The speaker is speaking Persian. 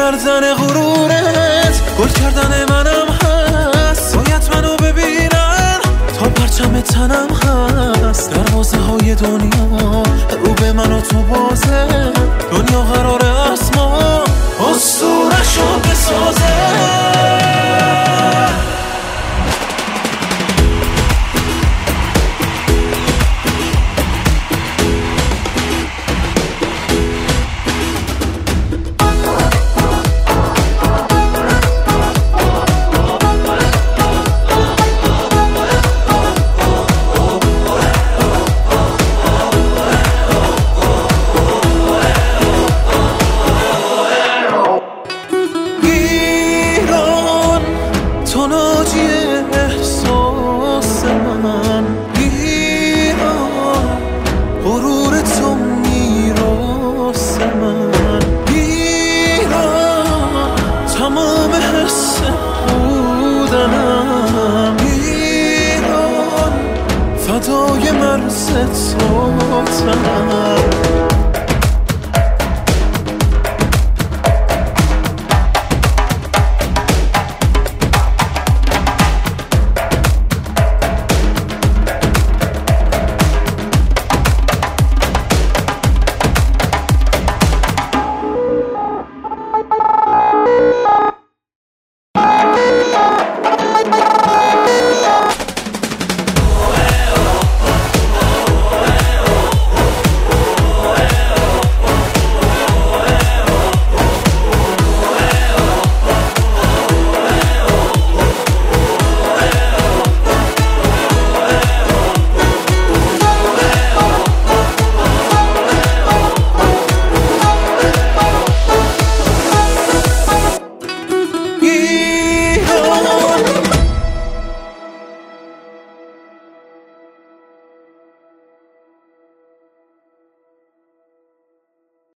کردن غرورت گل کردن منم هست، باید منو ببینن تا پرچم تنم هست. دروازه های دنیا رو به من و تو بازه، دنیا قراره از ما اسطوره‌شو بسازه. تو ناجی احساس من، ایران غرور تو میراث من، ایران تمام حس بودنم، ایران فدای مرز تو تنم.